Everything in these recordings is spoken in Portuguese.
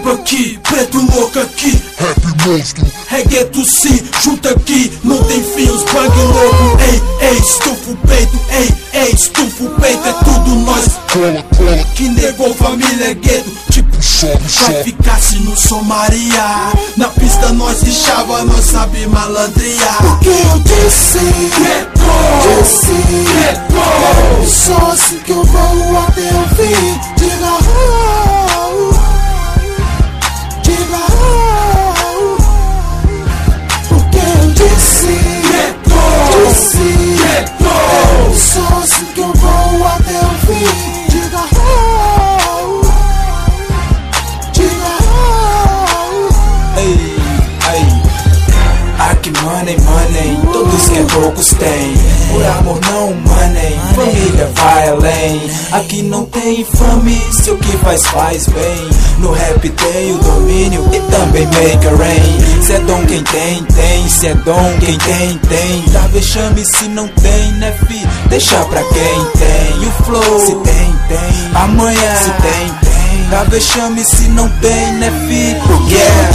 rap aqui, preto louco aqui, Rap monstro, reggaeton se junta aqui, não tem fim, os bang louco. Ei, ei, estufa o peito, ei, estufa o peito, é tudo nós. cola, cola, Que negou família é gueto, tipo sobe, vai sobe. ficar se não sou Maria. Na pista nós deixava, nós sabe malandrear. Porque eu disse, só assim que eu vou até o fim. Diga oh, diga oh. Porque eu disse, só assim que eu vou até o fim. Diga oh, diga oh. Ei, ei. Aqui money, money, todos que poucos têm. Por amor não money, família vai além. Aqui não tem infame, se o que faz bem. No rap tem o domínio e também make a rain. Se é dom quem tem, tem. Se é dom quem tem, tem. Dá vexame se não tem, né fi? Deixa pra quem tem. O flow, se tem, tem. Amanhã, se tem, tem. Dá vexame se não tem, né fi? Yeah.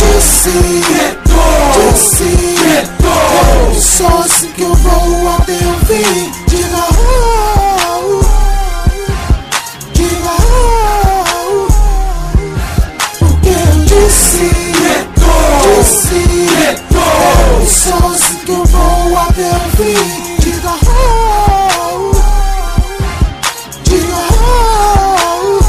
Só assim que eu vou até o fim. Diga oh, diga oh. Porque eu disse, só assim que eu vou até o fim. Diga oh, diga oh.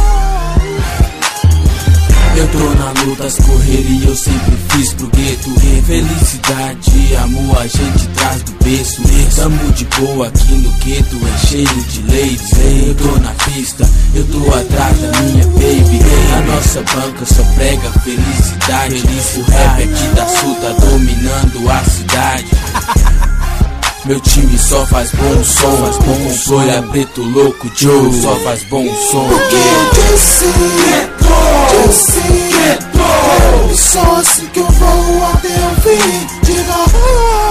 Eu tô na luta, as correrias eu sempre fiz pro gueto. Felicidade, amor, a gente traz do berço. Tamo de boa aqui no gueto, é cheio de ladies. Eu tô na pista, eu tô atrás da minha baby. A nossa banca só prega felicidade. O rap aqui da Sul tá dominando a cidade. Meu time só faz bom som, faz bom som. Olha preto louco, Joe, só faz bom som. Porque eu disse, só assim que eu vou até o fim. Diga oh.